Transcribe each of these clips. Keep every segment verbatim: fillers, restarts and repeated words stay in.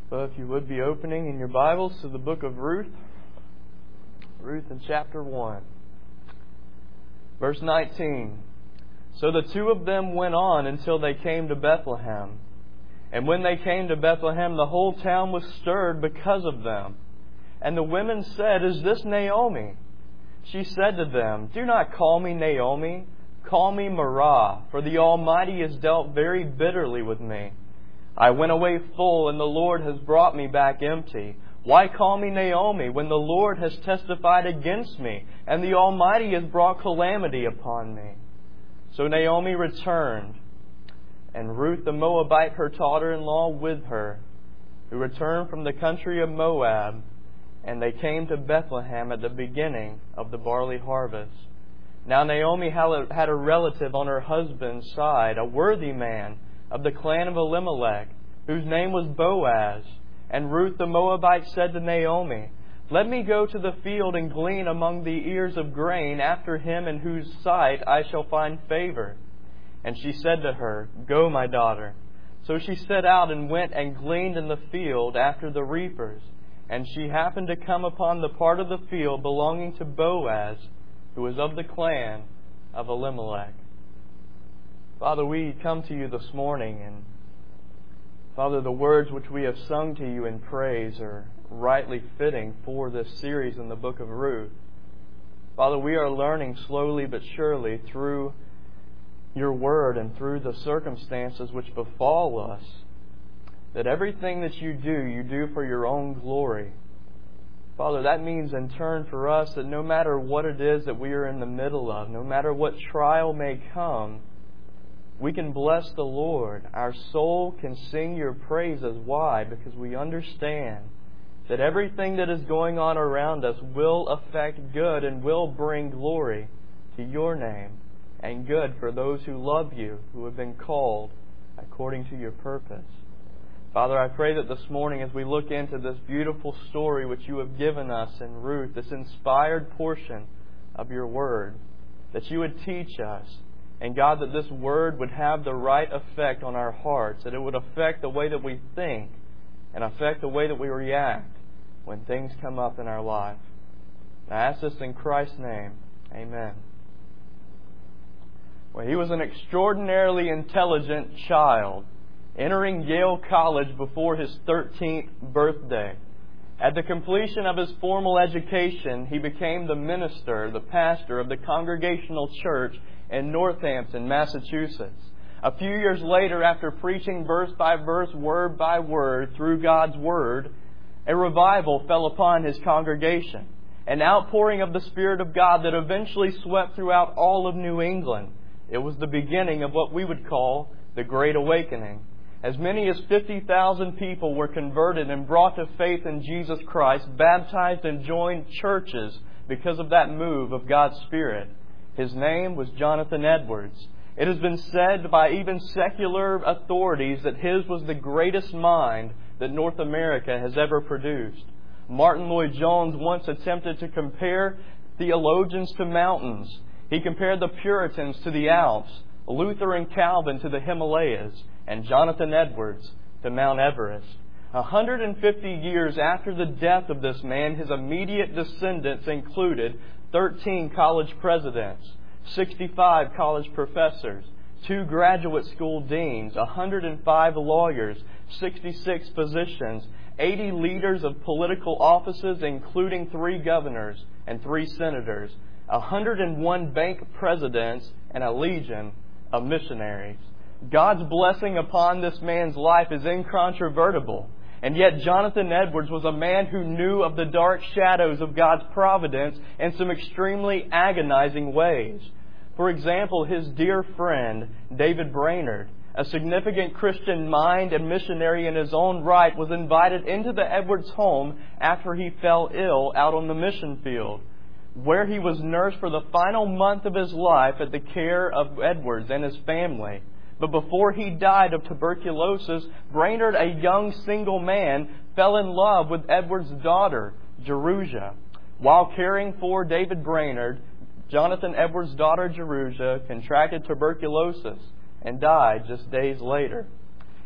So if you would be opening in your Bibles to the book of Ruth, Ruth in chapter one. Verse nineteen. So the two of them went on until they came to Bethlehem. And when they came to Bethlehem, the whole town was stirred because of them. And the women said, "Is this Naomi?" She said to them, "Do not call me Naomi. Call me Mara, for the Almighty has dealt very bitterly with me. I went away full, and the Lord has brought me back empty. Why call me Naomi, when the Lord has testified against me, and the Almighty has brought calamity upon me?" So Naomi returned, and Ruth the Moabite, her daughter-in-law, with her, who returned from the country of Moab, and they came to Bethlehem at the beginning of the barley harvest. Now Naomi had a relative on her husband's side, a worthy man of the clan of Elimelech, whose name was Boaz. And Ruth the Moabite said to Naomi, "Let me go to the field and glean among the ears of grain after him in whose sight I shall find favor." And she said to her, "Go, my daughter." So she set out and went and gleaned in the field after the reapers. And she happened to come upon the part of the field belonging to Boaz, who was of the clan of Elimelech. Father, we come to you this morning, and Father, the words which we have sung to you in praise are rightly fitting for this series in the book of Ruth. Father, we are learning slowly but surely through your word and through the circumstances which befall us that everything that you do, you do for your own glory. Father, that means in turn for us that no matter what it is that we are in the middle of, no matter what trial may come, we can bless the Lord. Our soul can sing your praises. Why? Because we understand that everything that is going on around us will affect good and will bring glory to your name, and good for those who love you, who have been called according to your purpose. Father, I pray that this morning as we look into this beautiful story which you have given us in Ruth, this inspired portion of your word, that you would teach us. And God, that this word would have the right effect on our hearts, that it would affect the way that we think and affect the way that we react when things come up in our life. I ask this in Christ's name. Amen. Well, he was an extraordinarily intelligent child, entering Yale College before his thirteenth birthday. At the completion of his formal education, he became the minister, the pastor of the Congregational Church in Northampton, Massachusetts. A few years later, after preaching verse by verse, word by word through God's Word, a revival fell upon his congregation, an outpouring of the Spirit of God that eventually swept throughout all of New England. It was the beginning of what we would call the Great Awakening. As many as fifty thousand people were converted and brought to faith in Jesus Christ, baptized and joined churches because of that move of God's Spirit. His name was Jonathan Edwards. It has been said by even secular authorities that his was the greatest mind that North America has ever produced. Martin Lloyd-Jones once attempted to compare theologians to mountains. He compared the Puritans to the Alps, Luther and Calvin to the Himalayas, and Jonathan Edwards to Mount Everest. one hundred fifty years after the death of this man, his immediate descendants included thirteen college presidents, sixty-five college professors, two graduate school deans, one hundred five lawyers, sixty-six physicians, eighty leaders of political offices, including three governors and three senators, one hundred one bank presidents, and a legion of missionaries. God's blessing upon this man's life is incontrovertible. And yet Jonathan Edwards was a man who knew of the dark shadows of God's providence in some extremely agonizing ways. For example, his dear friend, David Brainerd, a significant Christian mind and missionary in his own right, was invited into the Edwards home after he fell ill out on the mission field, where he was nursed for the final month of his life at the care of Edwards and his family. But before he died of tuberculosis, Brainerd, a young single man, fell in love with Edwards' daughter, Jerusha. While caring for David Brainerd, Jonathan Edwards' daughter Jerusha contracted tuberculosis and died just days later.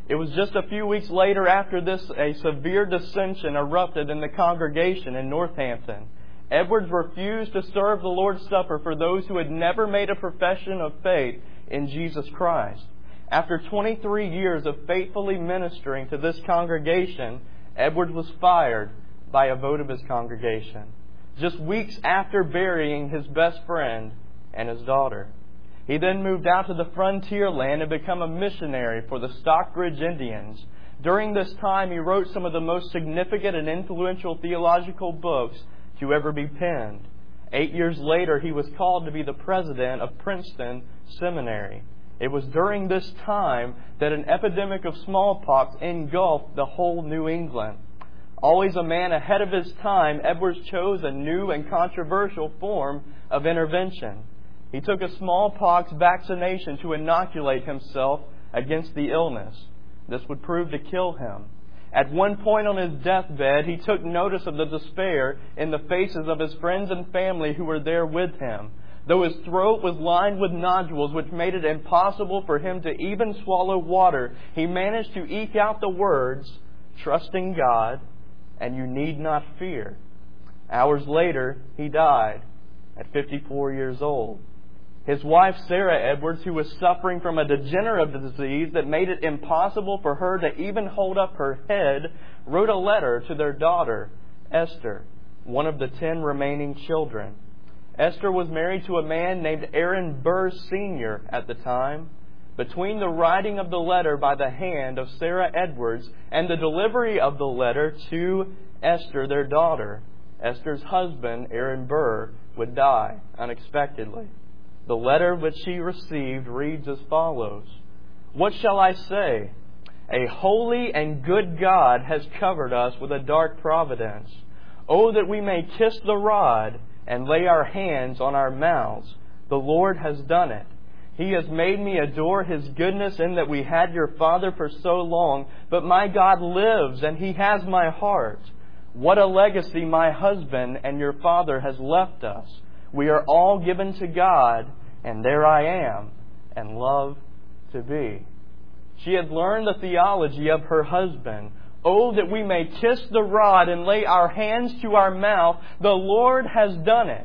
It was just a few weeks later after this a severe dissension erupted in the congregation in Northampton. Edwards refused to serve the Lord's Supper for those who had never made a profession of faith in Jesus Christ. After twenty-three years of faithfully ministering to this congregation, Edwards was fired by a vote of his congregation, just weeks after burying his best friend and his daughter. He then moved out to the frontier land and became a missionary for the Stockbridge Indians. During this time, he wrote some of the most significant and influential theological books to ever be penned. Eight years later, he was called to be the president of Princeton Seminary. It was during this time that an epidemic of smallpox engulfed the whole New England. Always a man ahead of his time, Edwards chose a new and controversial form of intervention. He took a smallpox vaccination to inoculate himself against the illness. This would prove to kill him. At one point on his deathbed, he took notice of the despair in the faces of his friends and family who were there with him. Though his throat was lined with nodules which made it impossible for him to even swallow water, he managed to eke out the words, "Trusting God, and you need not fear." Hours later, he died at fifty-four years old. His wife, Sarah Edwards, who was suffering from a degenerative disease that made it impossible for her to even hold up her head, wrote a letter to their daughter, Esther, one of the ten remaining children. Esther was married to a man named Aaron Burr Senior at the time. Between the writing of the letter by the hand of Sarah Edwards and the delivery of the letter to Esther, their daughter, Esther's husband, Aaron Burr, would die unexpectedly. The letter which she received reads as follows: "What shall I say? A holy and good God has covered us with a dark providence. Oh, that we may kiss the rod and lay our hands on our mouths. The Lord has done it. He has made me adore His goodness in that we had your father for so long, but my God lives and He has my heart. What a legacy my husband and your father has left us. We are all given to God, and there I am, and love to be." She had learned the theology of her husband. Oh, that we may kiss the rod and lay our hands to our mouth. The Lord has done it.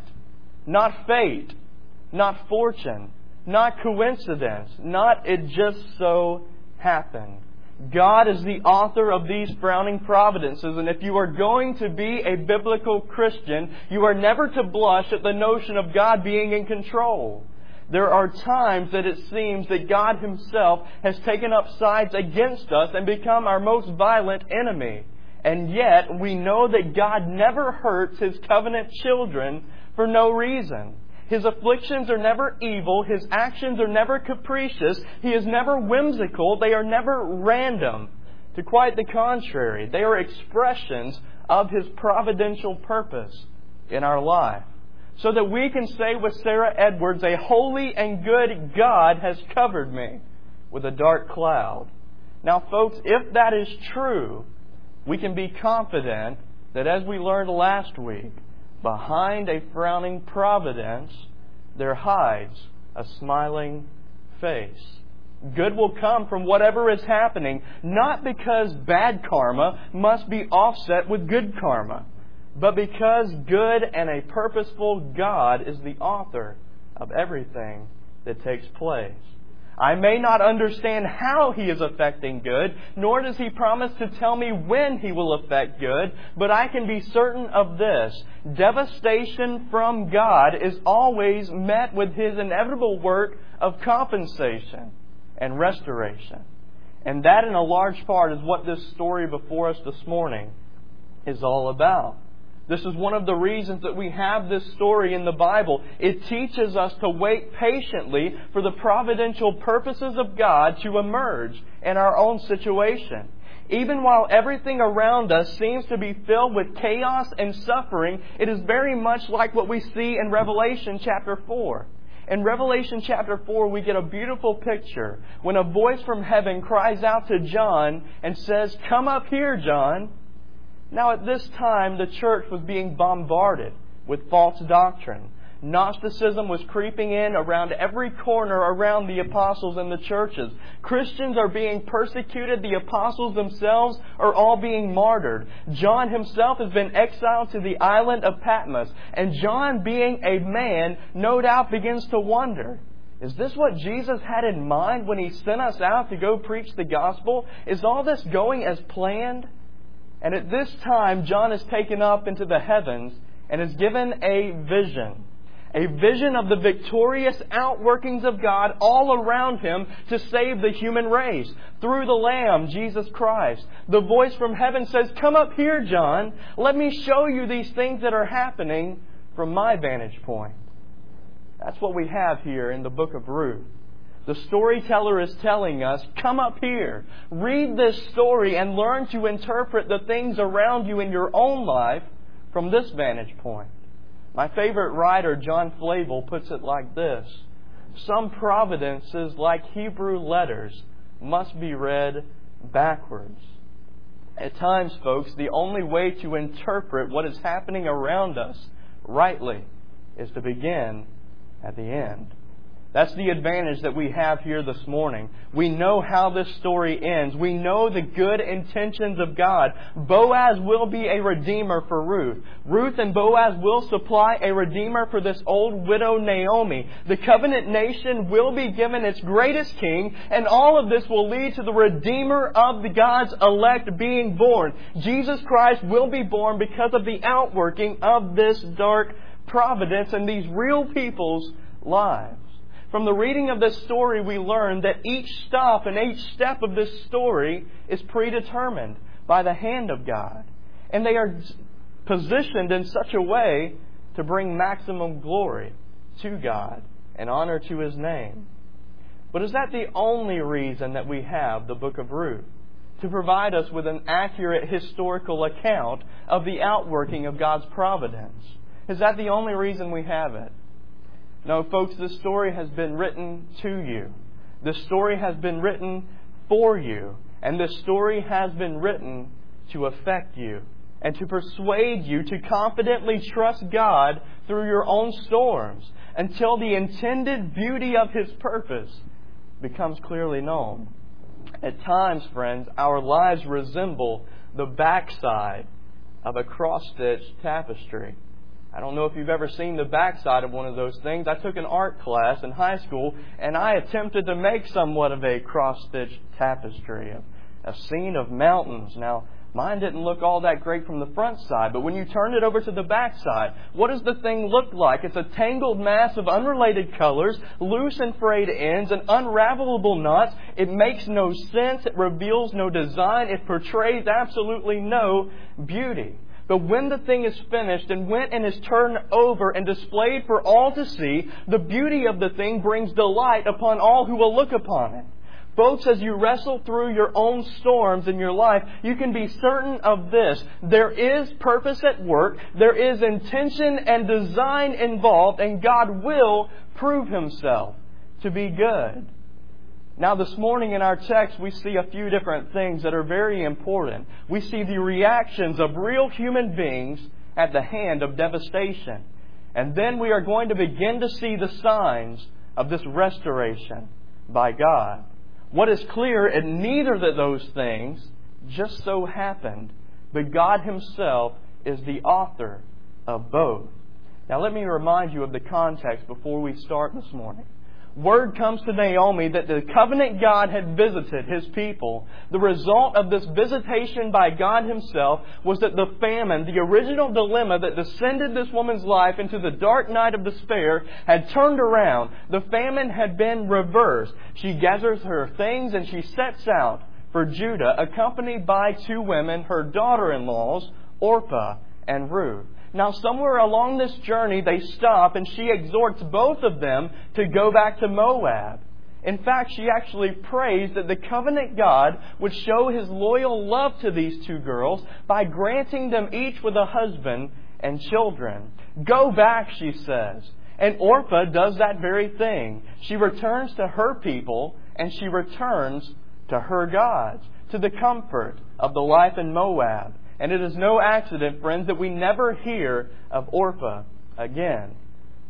Not fate, not fortune, not coincidence, not it just so happened. God is the author of these frowning providences, and if you are going to be a biblical Christian, you are never to blush at the notion of God being in control. There are times that it seems that God Himself has taken up sides against us and become our most violent enemy. And yet, we know that God never hurts His covenant children for no reason. His afflictions are never evil. His actions are never capricious. He is never whimsical. They are never random. To quite the contrary, they are expressions of His providential purpose in our life. So that we can say with Sarah Edwards, "A holy and good God has covered me with a dark cloud." Now, folks, if that is true, we can be confident that, as we learned last week, behind a frowning providence, there hides a smiling face. Good will come from whatever is happening, not because bad karma must be offset with good karma, but because good and a purposeful God is the author of everything that takes place. I may not understand how He is affecting good, nor does He promise to tell me when He will affect good, but I can be certain of this: devastation from God is always met with His inevitable work of compensation and restoration. And that, in a large part, is what this story before us this morning is all about. This is one of the reasons that we have this story in the Bible. It teaches us to wait patiently for the providential purposes of God to emerge in our own situation. Even while everything around us seems to be filled with chaos and suffering, it is very much like what we see in Revelation chapter four. In Revelation chapter four, we get a beautiful picture when a voice from heaven cries out to John and says, "Come up here, John." Now, at this time, the church was being bombarded with false doctrine. Gnosticism was creeping in around every corner around the apostles and the churches. Christians are being persecuted. The apostles themselves are all being martyred. John himself has been exiled to the island of Patmos. And John, being a man, no doubt begins to wonder, is this what Jesus had in mind when He sent us out to go preach the gospel? Is all this going as planned? And at this time, John is taken up into the heavens and is given a vision. A vision of the victorious outworkings of God all around him to save the human race through the Lamb, Jesus Christ. The voice from heaven says, "Come up here, John. Let me show you these things that are happening from my vantage point." That's what we have here in the book of Ruth. The storyteller is telling us, come up here, read this story and learn to interpret the things around you in your own life from this vantage point. My favorite writer, John Flavel, puts it like this: some providences, like Hebrew letters, must be read backwards. At times, folks, the only way to interpret what is happening around us rightly is to begin at the end. That's the advantage that we have here this morning. We know how this story ends. We know the good intentions of God. Boaz will be a redeemer for Ruth. Ruth and Boaz will supply a redeemer for this old widow Naomi. The covenant nation will be given its greatest king, and all of this will lead to the redeemer of the God's elect being born. Jesus Christ will be born because of the outworking of this dark providence in these real people's lives. From the reading of this story, we learn that each stop and each step of this story is predetermined by the hand of God. And they are positioned in such a way to bring maximum glory to God and honor to His name. But is that the only reason that we have the book of Ruth? To provide us with an accurate historical account of the outworking of God's providence? Is that the only reason we have it? No, folks, this story has been written to you. This story has been written for you. And this story has been written to affect you and to persuade you to confidently trust God through your own storms until the intended beauty of His purpose becomes clearly known. At times, friends, our lives resemble the backside of a cross-stitched tapestry. I don't know if you've ever seen the backside of one of those things. I took an art class in high school, and I attempted to make somewhat of a cross-stitched tapestry, a, a scene of mountains. Now, mine didn't look all that great from the front side, but when you turn it over to the backside, what does the thing look like? It's a tangled mass of unrelated colors, loose and frayed ends, and unravelable knots. It makes no sense. It reveals no design. It portrays absolutely no beauty. But when the thing is finished and when it is turned over and displayed for all to see, the beauty of the thing brings delight upon all who will look upon it. Folks, as you wrestle through your own storms in your life, you can be certain of this. There is purpose at work, there is intention and design involved, and God will prove Himself to be good. Now, this morning in our text, we see a few different things that are very important. We see the reactions of real human beings at the hand of devastation. And then we are going to begin to see the signs of this restoration by God. What is clear, in neither of those things just so happened, but God Himself is the author of both. Now, let me remind you of the context before we start this morning. Word comes to Naomi that the covenant God had visited His people. The result of this visitation by God Himself was that the famine, the original dilemma that descended this woman's life into the dark night of despair, had turned around. The famine had been reversed. She gathers her things and she sets out for Judah, accompanied by two women, her daughter-in-laws, Orpah and Ruth. Now, somewhere along this journey, they stop and she exhorts both of them to go back to Moab. In fact, she actually prays that the covenant God would show His loyal love to these two girls by granting them each with a husband and children. Go back, she says. And Orpah does that very thing. She returns to her people and she returns to her gods, to the comfort of the life in Moab. And it is no accident, friends, that we never hear of Orpah again.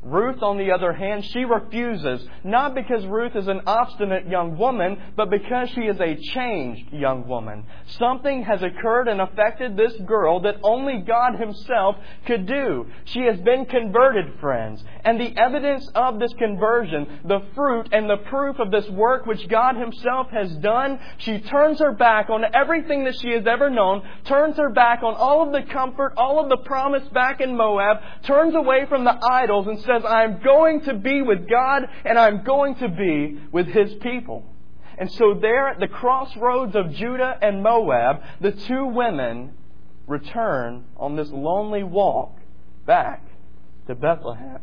Ruth, on the other hand, she refuses, not because Ruth is an obstinate young woman, but because she is a changed young woman. Something has occurred and affected this girl that only God Himself could do. She has been converted, friends. And the evidence of this conversion, the fruit and the proof of this work which God Himself has done, she turns her back on everything that she has ever known, turns her back on all of the comfort, all of the promise back in Moab, turns away from the idols and says, I'm going to be with God and I'm going to be with His people. And so there at the crossroads of Judah and Moab, the two women return on this lonely walk back to Bethlehem.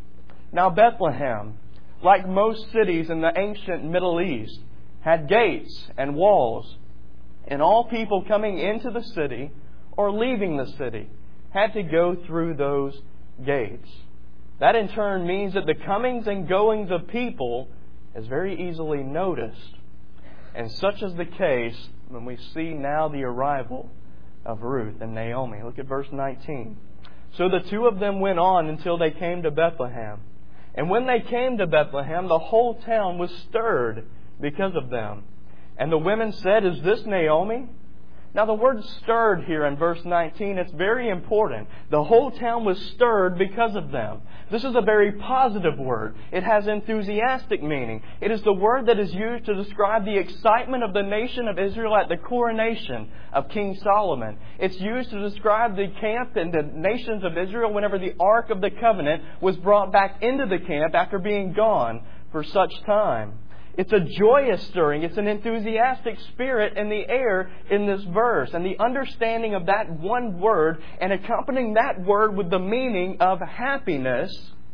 Now Bethlehem, like most cities in the ancient Middle East, had gates and walls. And all people coming into the city or leaving the city had to go through those gates. That in turn means that the comings and goings of people is very easily noticed. And such is the case when we see now the arrival of Ruth and Naomi. Look at verse nineteen. So the two of them went on until they came to Bethlehem. And when they came to Bethlehem, the whole town was stirred because of them. And the women said, Is this Naomi? Now the word stirred here in verse nineteen, it's very important. The whole town was stirred because of them. This is a very positive word. It has enthusiastic meaning. It is the word that is used to describe the excitement of the nation of Israel at the coronation of King Solomon. It's used to describe the camp and the nations of Israel whenever the Ark of the Covenant was brought back into the camp after being gone for such time. It's a joyous stirring. It's an enthusiastic spirit in the air in this verse. And the understanding of that one word and accompanying that word with the meaning of happiness,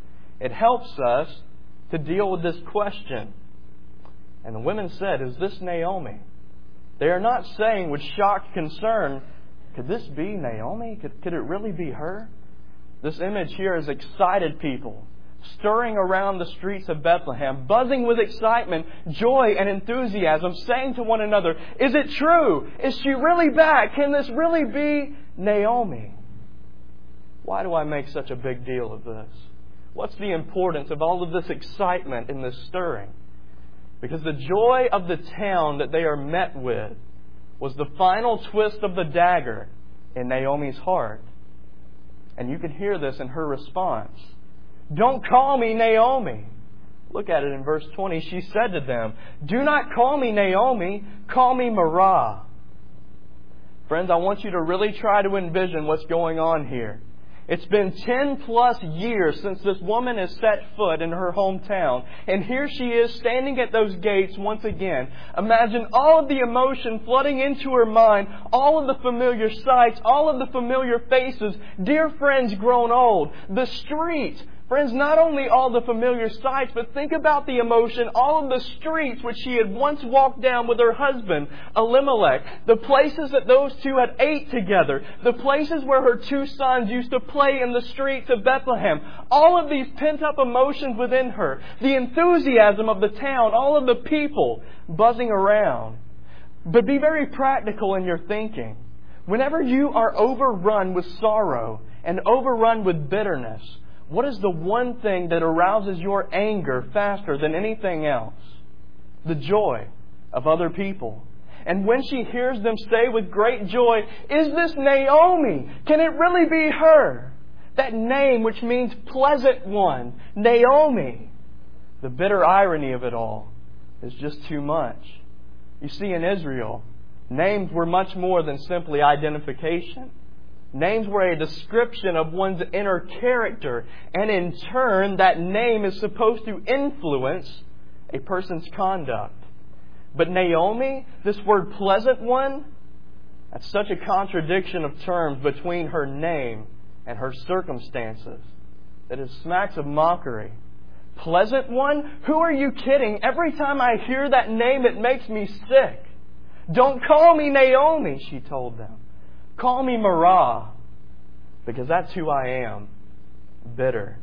it helps us to deal with this question. And the women said, Is this Naomi? They are not saying with shocked concern, Could this be Naomi? Could, could it really be her? This image here is excited people, stirring around the streets of Bethlehem, buzzing with excitement, joy, and enthusiasm, saying to one another, Is it true? Is she really back? Can this really be Naomi? Why do I make such a big deal of this? What's the importance of all of this excitement and this stirring? Because the joy of the town that they are met with was the final twist of the dagger in Naomi's heart. And you can hear this in her response. Don't call me Naomi. Look at it in verse twenty. She said to them, Do not call me Naomi, call me Marah. Friends, I want you to really try to envision what's going on here. It's been ten plus years since this woman has set foot in her hometown. And here she is standing at those gates once again. Imagine all of the emotion flooding into her mind, all of the familiar sights, all of the familiar faces, dear friends grown old, the street. Friends, not only all the familiar sights, but think about the emotion, all of the streets which she had once walked down with her husband, Elimelech, the places that those two had ate together, the places where her two sons used to play in the streets of Bethlehem, all of these pent-up emotions within her, the enthusiasm of the town, all of the people buzzing around. But be very practical in your thinking. Whenever you are overrun with sorrow and overrun with bitterness, what is the one thing that arouses your anger faster than anything else? The joy of other people. And when she hears them say with great joy, Is this Naomi? Can it really be her? That name which means pleasant one, Naomi. The bitter irony of it all is just too much. You see, in Israel, names were much more than simply identification. Names were a description of one's inner character, and in turn, that name is supposed to influence a person's conduct. But Naomi, this word pleasant one, that's such a contradiction of terms between her name and her circumstances that it smacks of mockery. Pleasant one? Who are you kidding? Every time I hear that name, it makes me sick. Don't call me Naomi, she told them. Call me Marah, because that's who I am, bitter.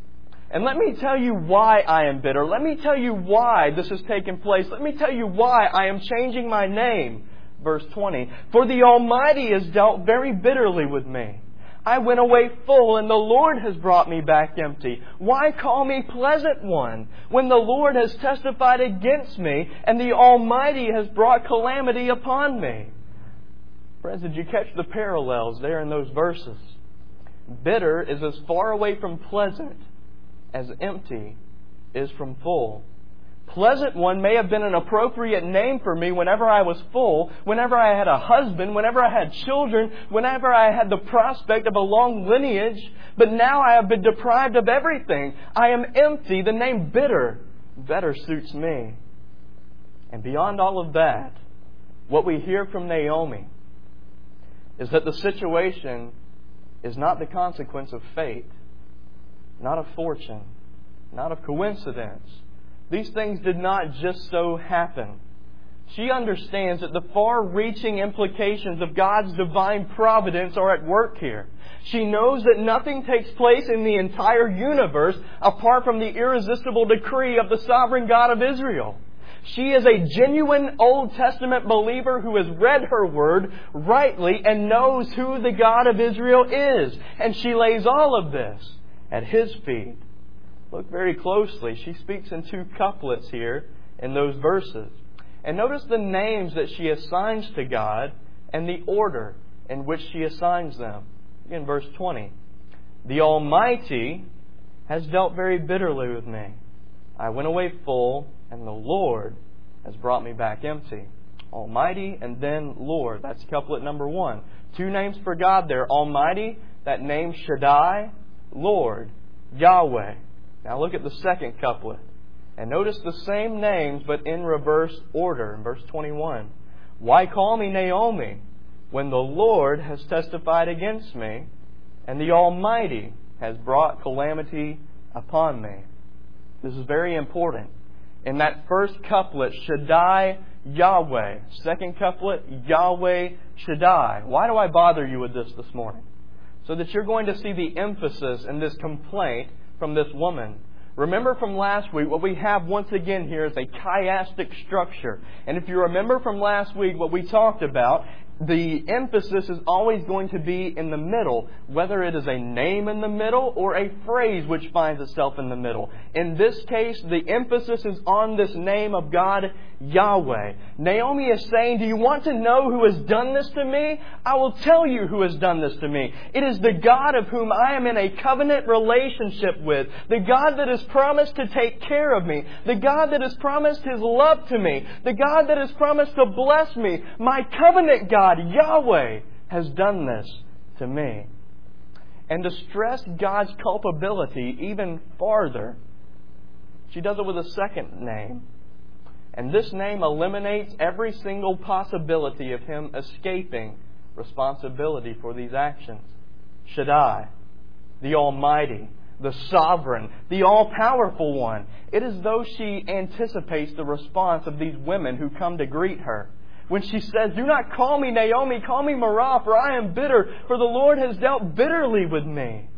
And let me tell you why I am bitter. Let me tell you why this has taken place. Let me tell you why I am changing my name. Verse twenty. For the Almighty has dealt very bitterly with me. I went away full, and the Lord has brought me back empty. Why call me pleasant one, when the Lord has testified against me, and the Almighty has brought calamity upon me? Friends, did you catch the parallels there in those verses? Bitter is as far away from pleasant as empty is from full. Pleasant one may have been an appropriate name for me whenever I was full, whenever I had a husband, whenever I had children, whenever I had the prospect of a long lineage. But now I have been deprived of everything. I am empty. The name bitter better suits me. And beyond all of that, what we hear from Naomi is that the situation is not the consequence of fate, not of fortune, not of coincidence. These things did not just so happen. She understands that the far-reaching implications of God's divine providence are at work here. She knows that nothing takes place in the entire universe apart from the irresistible decree of the sovereign God of Israel. She is a genuine Old Testament believer who has read her word rightly and knows who the God of Israel is. And she lays all of this at His feet. Look very closely. She speaks in two couplets here in those verses. And notice the names that she assigns to God and the order in which she assigns them. In verse twenty, the Almighty has dealt very bitterly with me. I went away full, and the Lord has brought me back empty. Almighty and then Lord. That's couplet number one. Two names for God there. Almighty, that name Shaddai. Lord, Yahweh. Now look at the second couplet. And notice the same names but in reverse order. In verse twenty-one. Why call me Naomi when the Lord has testified against me and the Almighty has brought calamity upon me? This is very important. In that first couplet, Shaddai, Yahweh. Second couplet, Yahweh, Shaddai. Why do I bother you with this this morning? So that you're going to see the emphasis in this complaint from this woman. Remember from last week, what we have once again here is a chiastic structure. And if you remember from last week, what we talked about, the emphasis is always going to be in the middle, whether it is a name in the middle or a phrase which finds itself in the middle. In this case, the emphasis is on this name of God, Yahweh. Naomi is saying, do you want to know who has done this to me? I will tell you who has done this to me. It is the God of whom I am in a covenant relationship with. The God that has promised to take care of me. The God that has promised His love to me. The God that has promised to bless me. My covenant God, Yahweh, has done this to me. And to stress God's culpability even farther, she does it with a second name. And this name eliminates every single possibility of Him escaping responsibility for these actions. Shaddai, the Almighty, the Sovereign, the All-Powerful One. It is as though she anticipates the response of these women who come to greet her. When she says, do not call me Naomi, call me Mara, for I am bitter, for the Lord has dealt bitterly with me.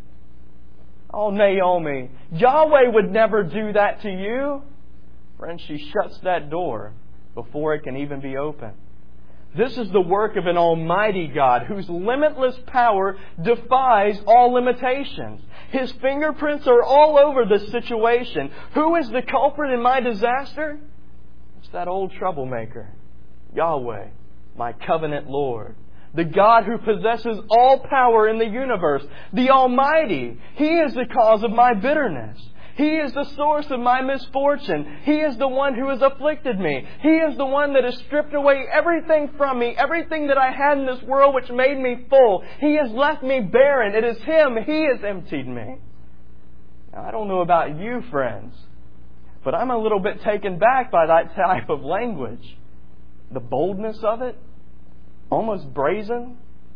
Oh, Naomi, Yahweh would never do that to you. Friends, she shuts that door before it can even be opened. This is the work of an almighty God whose limitless power defies all limitations. His fingerprints are all over this situation. Who is the culprit in my disaster? It's that old troublemaker. Yahweh, my covenant Lord. The God who possesses all power in the universe. The Almighty. He is the cause of my bitterness. He is the source of my misfortune. He is the one who has afflicted me. He is the one that has stripped away everything from me, everything that I had in this world which made me full. He has left me barren. It is Him. He has emptied me. Now, I don't know about you, friends, but I'm a little bit taken back by that type of language. The boldness of it, almost brazen.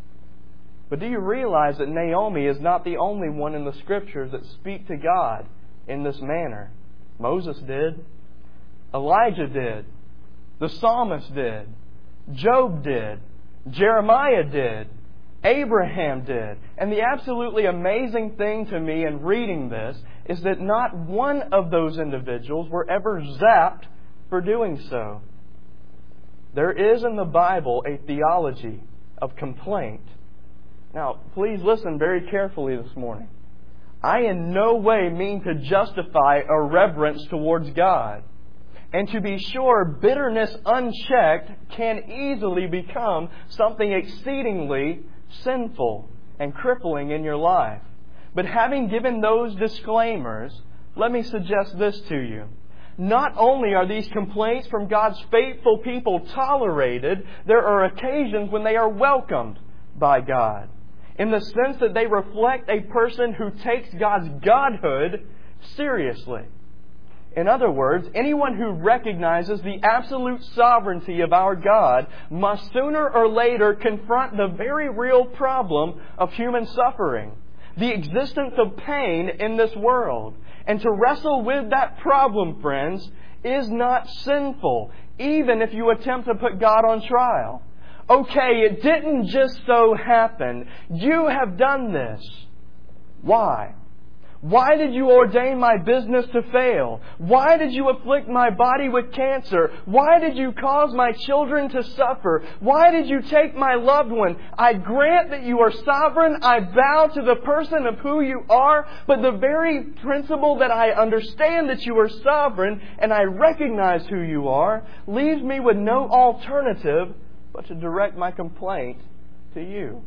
But do you realize that Naomi is not the only one in the Scriptures that speak to God in this manner? Moses did. Elijah did. The psalmist did. Job did. Jeremiah did. Abraham did. And the absolutely amazing thing to me in reading this is that not one of those individuals were ever zapped for doing so. There is in the Bible a theology of complaint. Now, please listen very carefully this morning. I in no way mean to justify irreverence towards God. And to be sure, bitterness unchecked can easily become something exceedingly sinful and crippling in your life. But having given those disclaimers, let me suggest this to you. Not only are these complaints from God's faithful people tolerated, there are occasions when they are welcomed by God, in the sense that they reflect a person who takes God's godhood seriously. In other words, anyone who recognizes the absolute sovereignty of our God must sooner or later confront the very real problem of human suffering, the existence of pain in this world. And to wrestle with that problem, friends, is not sinful, even if you attempt to put God on trial. Okay, it didn't just so happen. You have done this. Why? Why did you ordain my business to fail? Why did you afflict my body with cancer? Why did you cause my children to suffer? Why did you take my loved one? I grant that you are sovereign. I bow to the person of who you are. But the very principle that I understand that you are sovereign and I recognize who you are leaves me with no alternative but to direct my complaint to you.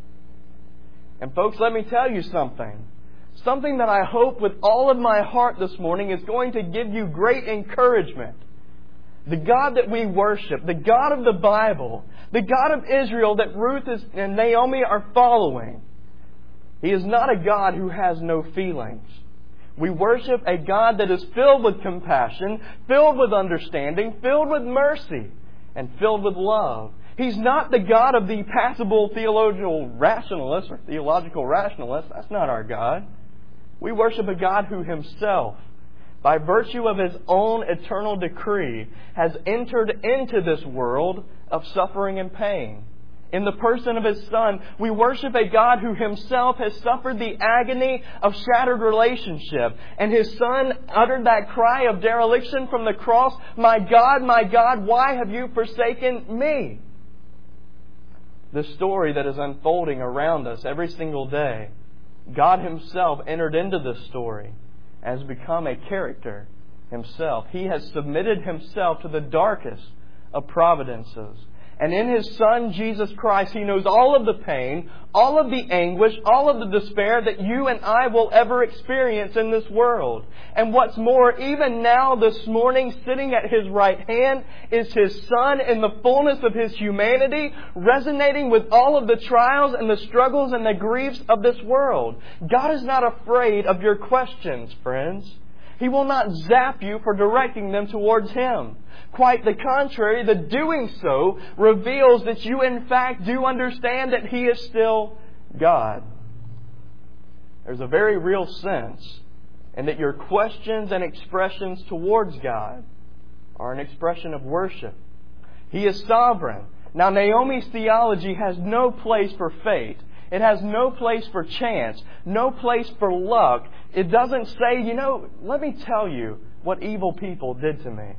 And folks, let me tell you something. Something that I hope with all of my heart this morning is going to give you great encouragement. The God that we worship, the God of the Bible, the God of Israel that Ruth is, and Naomi are following, He is not a God who has no feelings. We worship a God that is filled with compassion, filled with understanding, filled with mercy, and filled with love. He's not the God of the passible theological rationalist or theological rationalist. That's not our God. We worship a God who Himself, by virtue of His own eternal decree, has entered into this world of suffering and pain. In the person of His Son, we worship a God who Himself has suffered the agony of shattered relationship. And His Son uttered that cry of dereliction from the cross, "My God, my God, why have you forsaken me?" The story that is unfolding around us every single day, God Himself entered into this story and has become a character Himself. He has submitted Himself to the darkest of providences. And in His Son, Jesus Christ, He knows all of the pain, all of the anguish, all of the despair that you and I will ever experience in this world. And what's more, even now this morning, sitting at His right hand, is His Son in the fullness of His humanity, resonating with all of the trials and the struggles and the griefs of this world. God is not afraid of your questions, friends. He will not zap you for directing them towards Him. Quite the contrary, the doing so reveals that you in fact do understand that He is still God. There's a very real sense in that your questions and expressions towards God are an expression of worship. He is sovereign. Now, Naomi's theology has no place for fate. It has no place for chance, no place for luck. It doesn't say, you know, let me tell you what evil people did to me.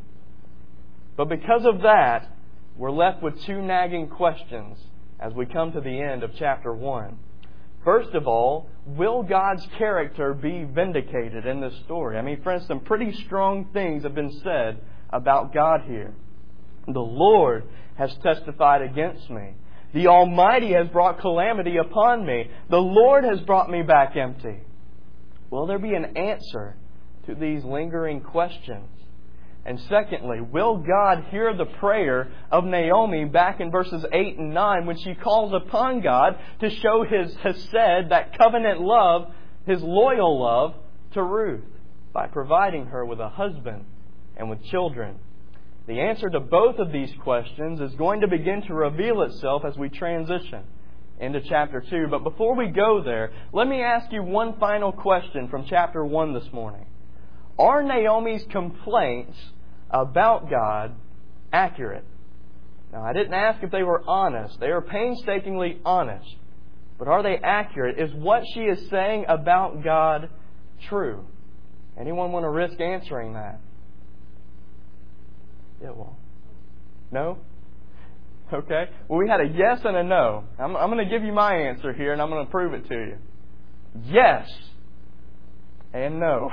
But because of that, we're left with two nagging questions as we come to the end of chapter one. First of all, will God's character be vindicated in this story? I mean, friends, some pretty strong things have been said about God here. The Lord has testified against me. The Almighty has brought calamity upon me. The Lord has brought me back empty. Will there be an answer to these lingering questions? And secondly, will God hear the prayer of Naomi back in verses eight and nine when she calls upon God to show His hesed, that covenant love, His loyal love to Ruth by providing her with a husband and with children? The answer to both of these questions is going to begin to reveal itself as we transition into chapter two. But before we go there, let me ask you one final question from chapter one this morning. Are Naomi's complaints about God accurate? Now, I didn't ask if they were honest. They are painstakingly honest. But are they accurate? Is what she is saying about God true? Anyone want to risk answering that? Yeah, well, no? Okay? Well, we had a yes and a no. I'm, I'm going to give you my answer here, and I'm going to prove it to you. Yes and no.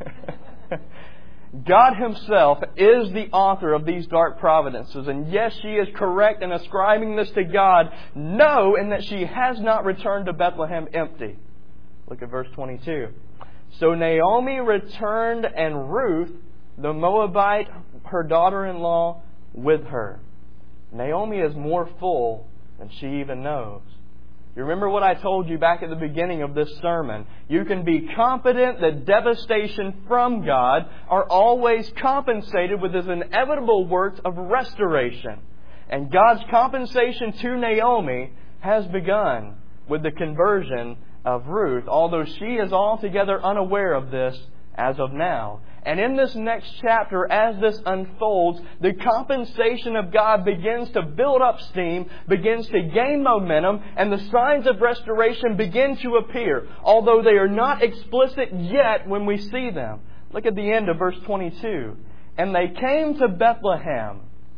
God Himself is the author of these dark providences. And yes, she is correct in ascribing this to God. No, in that she has not returned to Bethlehem empty. Look at verse twenty-two. So Naomi returned, and Ruth, the Moabite, her daughter-in-law, with her. Naomi is more full than she even knows. You remember what I told you back at the beginning of this sermon. You can be confident that devastation from God are always compensated with His inevitable works of restoration. And God's compensation to Naomi has begun with the conversion of Ruth, although she is altogether unaware of this as of now. And in this next chapter, as this unfolds, the compensation of God begins to build up steam, begins to gain momentum, and the signs of restoration begin to appear, although they are not explicit yet when we see them. Look at the end of verse twenty-two. And they came to Bethlehem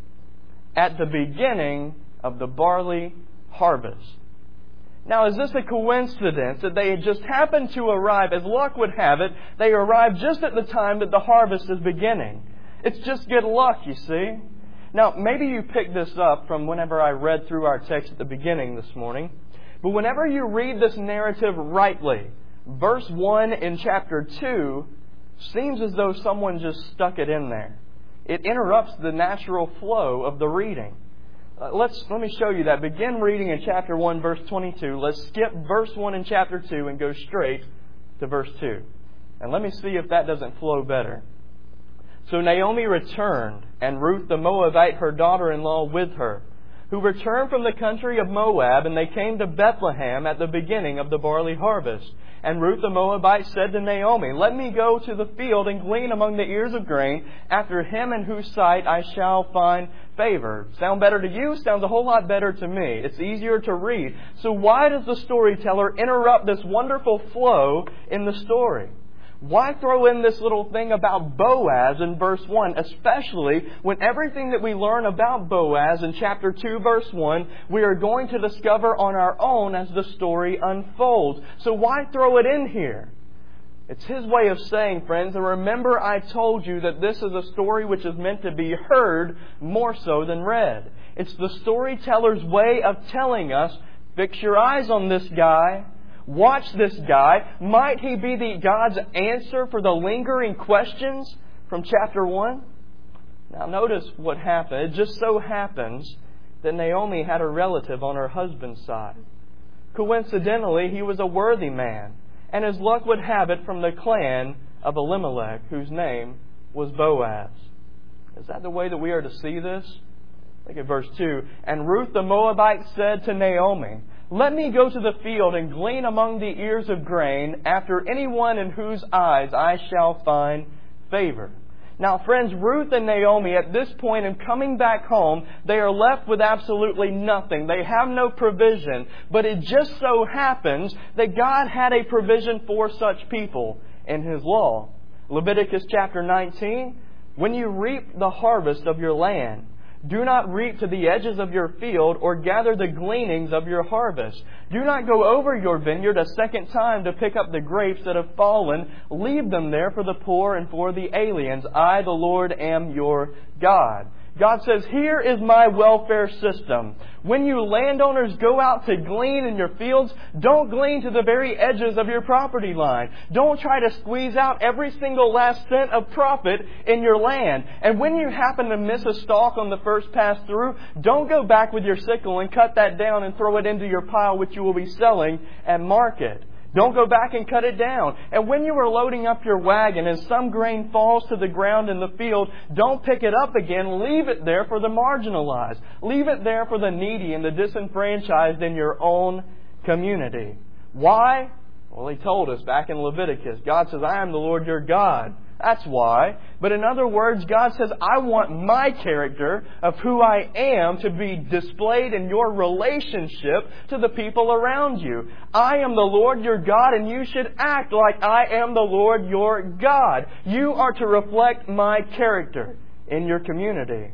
at the beginning of the barley harvest. Now, is this a coincidence that they had just happened to arrive? As luck would have it, they arrived just at the time that the harvest is beginning. It's just good luck, you see. Now, maybe you picked this up from whenever I read through our text at the beginning this morning. But whenever you read this narrative rightly, verse one in chapter two seems as though someone just stuck it in there. It interrupts the natural flow of the reading. Uh, let's let me show you that. Begin reading in chapter one, verse twenty-two. Let's skip verse one in chapter two and go straight to verse two. And let me see if that doesn't flow better. So Naomi returned, and Ruth the Moabite, her daughter-in-law, with her, who returned from the country of Moab, and they came to Bethlehem at the beginning of the barley harvest. And Ruth the Moabite said to Naomi, Let me go to the field and glean among the ears of grain after him in whose sight I shall find favor. Sound better to you? Sounds a whole lot better to me. It's easier to read. So why does the storyteller interrupt this wonderful flow in the story? Why throw in this little thing about Boaz in verse one, especially when everything that we learn about Boaz in chapter two, verse one, we are going to discover on our own as the story unfolds. So why throw it in here? It's his way of saying, friends, and remember I told you that this is a story which is meant to be heard more so than read. It's the storyteller's way of telling us, fix your eyes on this guy. Watch this guy. Might he be the God's answer for the lingering questions from chapter one? Now notice what happened. It just so happens that Naomi had a relative on her husband's side. Coincidentally, he was a worthy man, and as luck would have it, from the clan of Elimelech, whose name was Boaz. Is that the way that we are to see this? Look at verse two. And Ruth the Moabite said to Naomi, Let me go to the field and glean among the ears of grain after anyone in whose eyes I shall find favor. Now, friends, Ruth and Naomi, at this point in coming back home, they are left with absolutely nothing. They have no provision. But it just so happens that God had a provision for such people in His law. Leviticus chapter nineteen, when you reap the harvest of your land, do not reap to the edges of your field or gather the gleanings of your harvest. Do not go over your vineyard a second time to pick up the grapes that have fallen. Leave them there for the poor and for the aliens. I, the Lord, am your God. God says, here is my welfare system. When you landowners go out to glean in your fields, don't glean to the very edges of your property line. Don't try to squeeze out every single last cent of profit in your land. And when you happen to miss a stalk on the first pass through, don't go back with your sickle and cut that down and throw it into your pile, which you will be selling at market. Don't go back and cut it down. And when you are loading up your wagon and some grain falls to the ground in the field, don't pick it up again. Leave it there for the marginalized. Leave it there for the needy and the disenfranchised in your own community. Why? Well, He told us back in Leviticus. God says, I am the Lord your God. That's why. But in other words, God says, I want my character of who I am to be displayed in your relationship to the people around you. I am the Lord your God, and you should act like I am the Lord your God. You are to reflect my character in your community.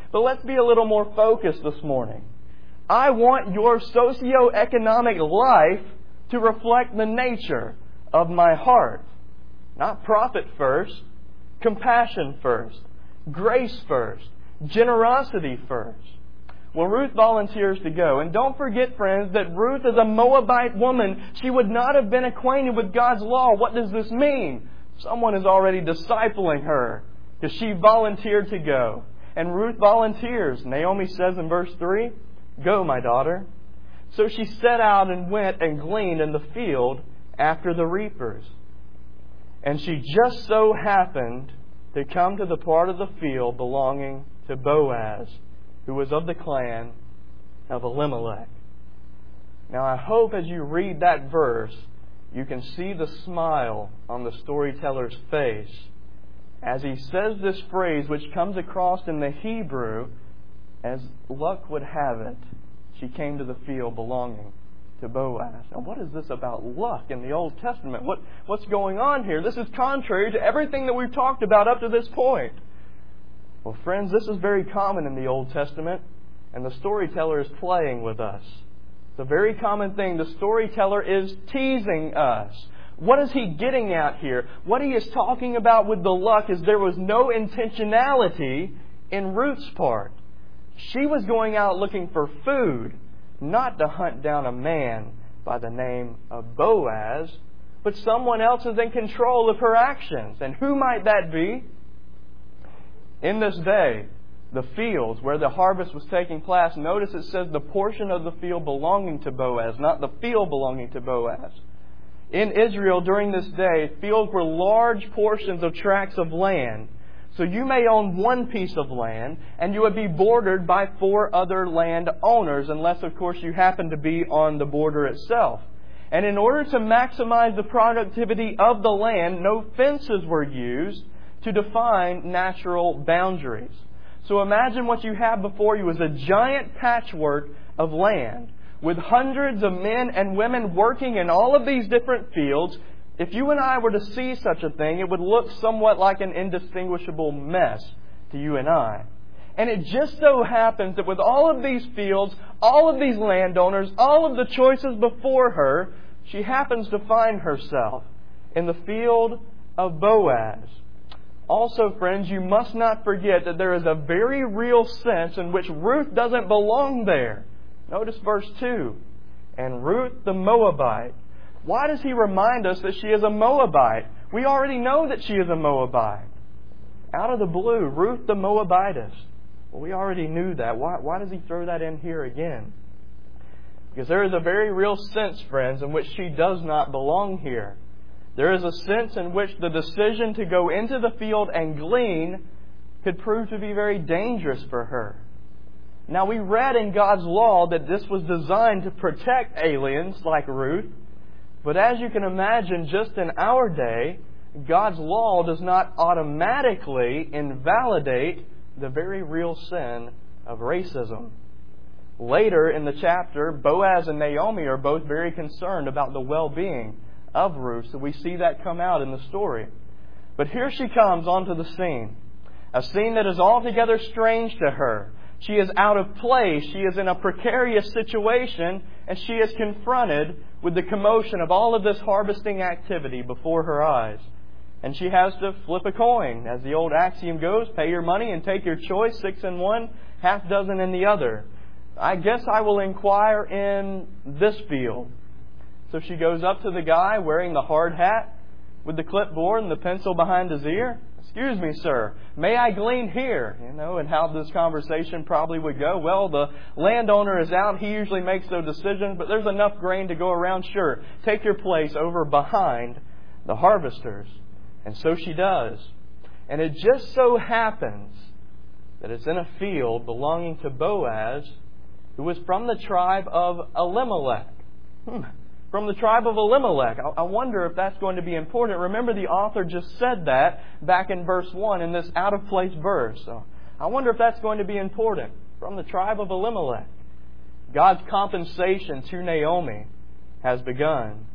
But let's be a little more focused this morning. I want your socioeconomic life to reflect the nature of my heart. Not profit first, compassion first, grace first, generosity first. Well, Ruth volunteers to go. And don't forget, friends, that Ruth is a Moabite woman. She would not have been acquainted with God's law. What does this mean? Someone is already discipling her because she volunteered to go. And Ruth volunteers. Naomi says in verse three, "Go, my daughter." So she set out and went and gleaned in the field after the reapers. And she just so happened to come to the part of the field belonging to Boaz, who was of the clan of Elimelech. Now I hope as you read that verse, you can see the smile on the storyteller's face as he says this phrase, which comes across in the Hebrew as luck would have it. She came to the field belonging to Boaz. Now what is this about luck in the Old Testament? What, what's going on here? This is contrary to everything that we've talked about up to this point. Well, friends, this is very common in the Old Testament, and the storyteller is playing with us. It's a very common thing. The storyteller is teasing us. What is he getting at here? What he is talking about with the luck is there was no intentionality in Ruth's part. She was going out looking for food, not to hunt down a man by the name of Boaz, but someone else is in control of her actions. And who might that be? In this day, the fields where the harvest was taking place, notice it says the portion of the field belonging to Boaz, not the field belonging to Boaz. In Israel during this day, fields were large portions of tracts of land. So you may own one piece of land, and you would be bordered by four other land owners, unless, of course, you happen to be on the border itself. And in order to maximize the productivity of the land, no fences were used to define natural boundaries. So imagine what you have before you is a giant patchwork of land with hundreds of men and women working in all of these different fields. If you and I were to see such a thing, it would look somewhat like an indistinguishable mess to you and I. And it just so happens that with all of these fields, all of these landowners, all of the choices before her, she happens to find herself in the field of Boaz. Also, friends, you must not forget that there is a very real sense in which Ruth doesn't belong there. Notice verse two. And Ruth the Moabite. Why does he remind us that she is a Moabite? We already know that she is a Moabite. Out of the blue, Ruth the Moabitess. Well, we already knew that. Why, why does he throw that in here again? Because there is a very real sense, friends, in which she does not belong here. There is a sense in which the decision to go into the field and glean could prove to be very dangerous for her. Now, we read in God's law that this was designed to protect aliens like Ruth. But as you can imagine, just in our day, God's law does not automatically invalidate the very real sin of racism. Later in the chapter, Boaz and Naomi are both very concerned about the well-being of Ruth, so we see that come out in the story. But here she comes onto the scene, a scene that is altogether strange to her. She is out of place, she is in a precarious situation, and she is confronted with the commotion of all of this harvesting activity before her eyes. And she has to flip a coin. As the old axiom goes, pay your money and take your choice, six in one, half dozen in the other. I guess I will inquire in this field. So she goes up to the guy wearing the hard hat with the clipboard and the pencil behind his ear. Excuse me, sir, may I glean here? You know, and how this conversation probably would go. Well, the landowner is out. He usually makes those decisions, but there's enough grain to go around. Sure, take your place over behind the harvesters. And so she does. And it just so happens that it's in a field belonging to Boaz, who was from the tribe of Elimelech. Hmm. From the tribe of Elimelech. I wonder if that's going to be important. Remember, the author just said that back in verse one in this out-of-place verse. So I wonder if that's going to be important. From the tribe of Elimelech. God's compensation to Naomi has begun.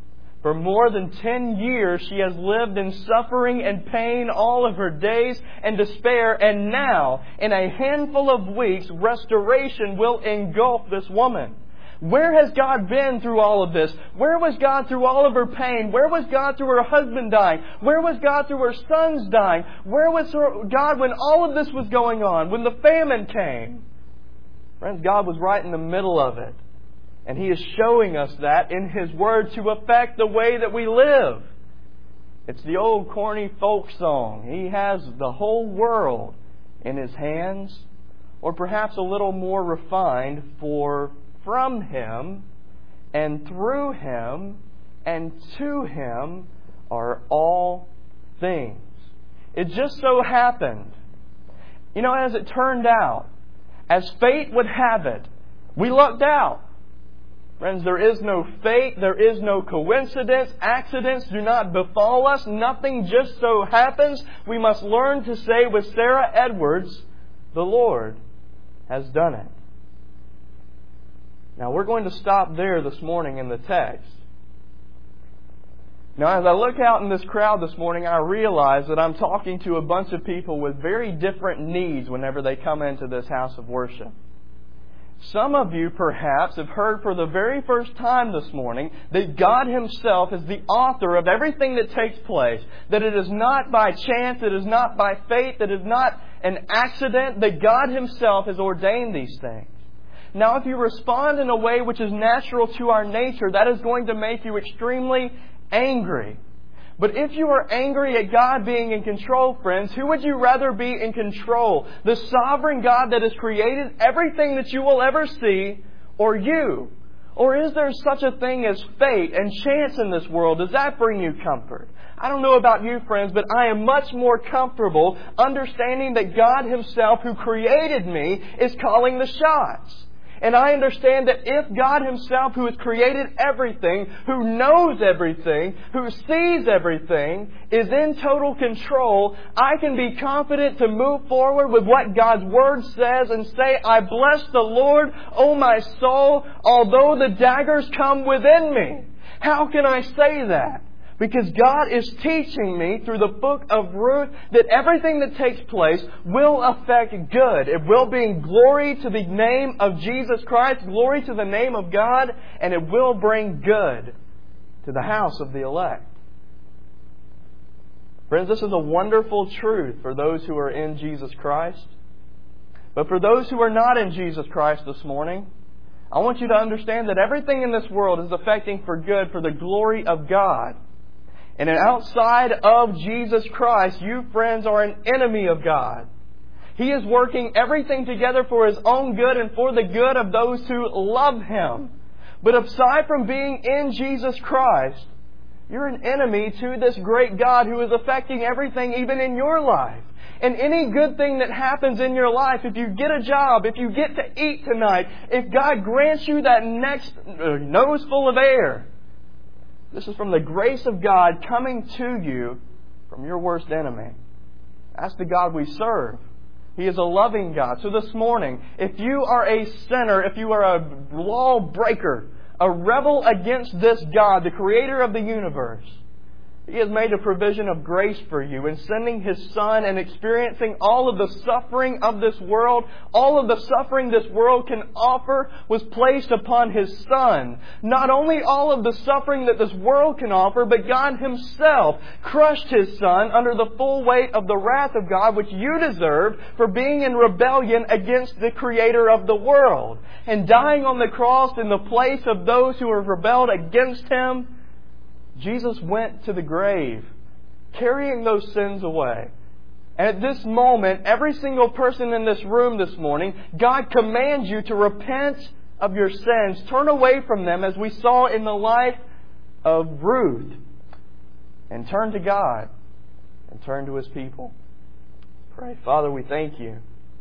For more than ten years she has lived in suffering and pain all of her days and despair, and now, in a handful of weeks, restoration will engulf this woman. Where has God been through all of this? Where was God through all of her pain? Where was God through her husband dying? Where was God through her sons dying? Where was her, God when all of this was going on? When the famine came? Friends, God was right in the middle of it. And He is showing us that in His Word to affect the way that we live. It's the old corny folk song. He has the whole world in His hands. Or perhaps a little more refined, for from Him and through Him and to Him are all things. It just so happened, you know, as it turned out, as fate would have it, we lucked out. Friends, there is no fate, there is no coincidence, accidents do not befall us, nothing just so happens. We must learn to say with Sarah Edwards, the Lord has done it. Now we're going to stop there this morning in the text. Now as I look out in this crowd this morning, I realize that I'm talking to a bunch of people with very different needs whenever they come into this house of worship. Some of you perhaps have heard for the very first time this morning that God Himself is the author of everything that takes place. That it is not by chance, it is not by fate, that it is not an accident, that God Himself has ordained these things. Now if you respond in a way which is natural to our nature, that is going to make you extremely angry. But if you are angry at God being in control, friends, who would you rather be in control? The sovereign God that has created everything that you will ever see, or you? Or is there such a thing as fate and chance in this world? Does that bring you comfort? I don't know about you, friends, but I am much more comfortable understanding that God Himself, who created me, is calling the shots. And I understand that if God Himself, who has created everything, who knows everything, who sees everything, is in total control, I can be confident to move forward with what God's Word says and say, I bless the Lord, O my soul, although the daggers come within me. How can I say that? Because God is teaching me through the book of Ruth that everything that takes place will affect good. It will bring glory to the name of Jesus Christ, glory to the name of God, and it will bring good to the house of the elect. Friends, this is a wonderful truth for those who are in Jesus Christ. But for those who are not in Jesus Christ this morning, I want you to understand that everything in this world is affecting for good, for the glory of God. And outside of Jesus Christ, you, friends, are an enemy of God. He is working everything together for His own good and for the good of those who love Him. But aside from being in Jesus Christ, you're an enemy to this great God who is affecting everything even in your life. And any good thing that happens in your life, if you get a job, if you get to eat tonight, if God grants you that next nose full of air, this is from the grace of God coming to you from your worst enemy. That's the God we serve. He is a loving God. So this morning, if you are a sinner, if you are a lawbreaker, a rebel against this God, the Creator of the universe, He has made a provision of grace for you in sending His Son and experiencing all of the suffering of this world. All of the suffering this world can offer was placed upon His Son. Not only all of the suffering that this world can offer, but God Himself crushed His Son under the full weight of the wrath of God, which you deserved for being in rebellion against the Creator of the world. And dying on the cross in the place of those who have rebelled against Him, Jesus went to the grave, carrying those sins away. And at this moment, every single person in this room this morning, God commands you to repent of your sins. Turn away from them, as we saw in the life of Ruth. And turn to God. And turn to His people. Pray. Father, we thank You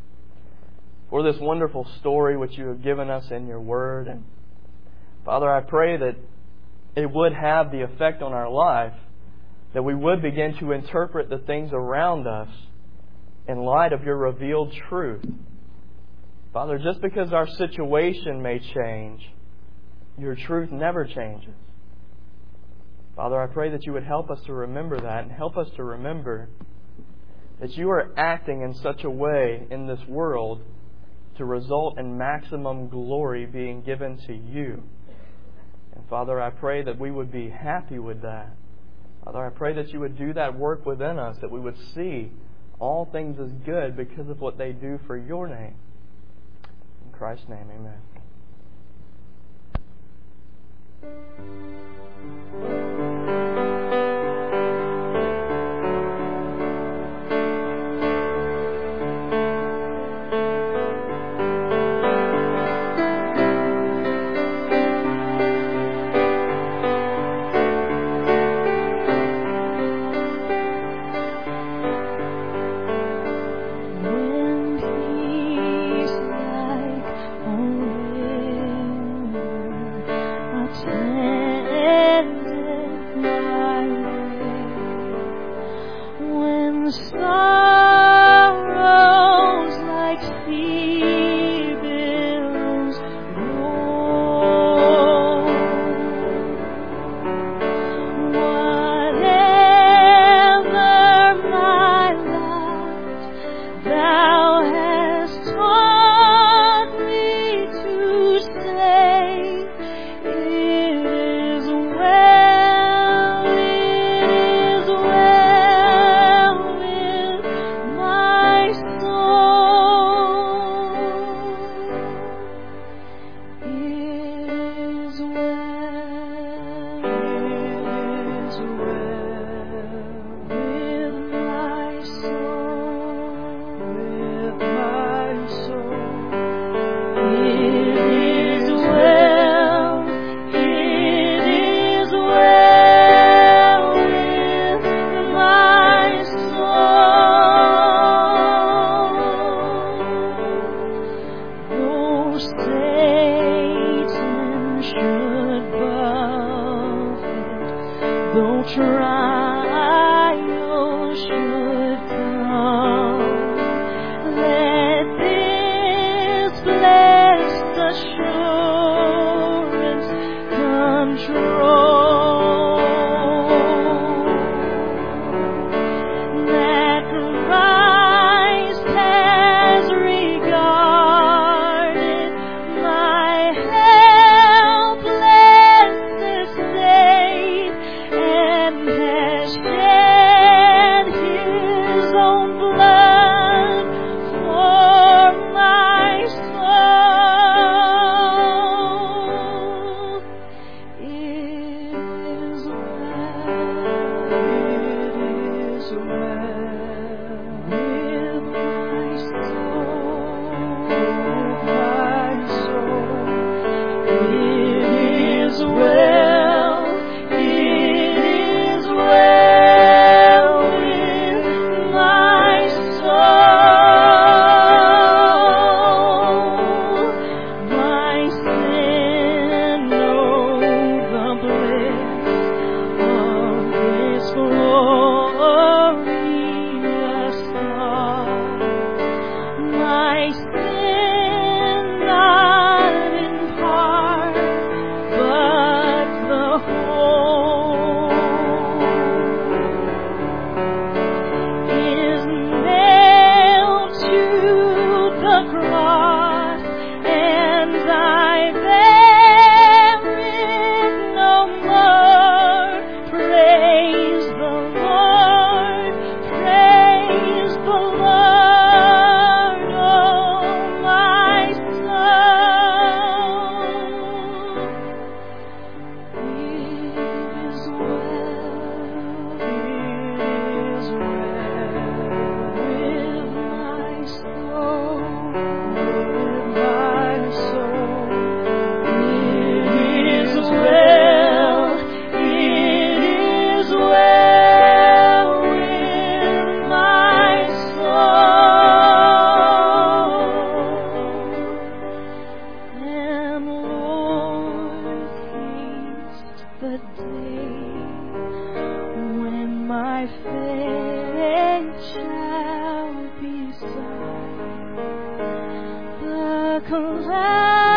for this wonderful story which You have given us in Your Word. And Father, I pray that it would have the effect on our life that we would begin to interpret the things around us in light of Your revealed truth. Father, just because our situation may change, Your truth never changes. Father, I pray that You would help us to remember that, and help us to remember that You are acting in such a way in this world to result in maximum glory being given to You. And Father, I pray that we would be happy with that. Father, I pray that You would do that work within us, that we would see all things as good because of what they do for Your name. In Christ's name, amen. cloud.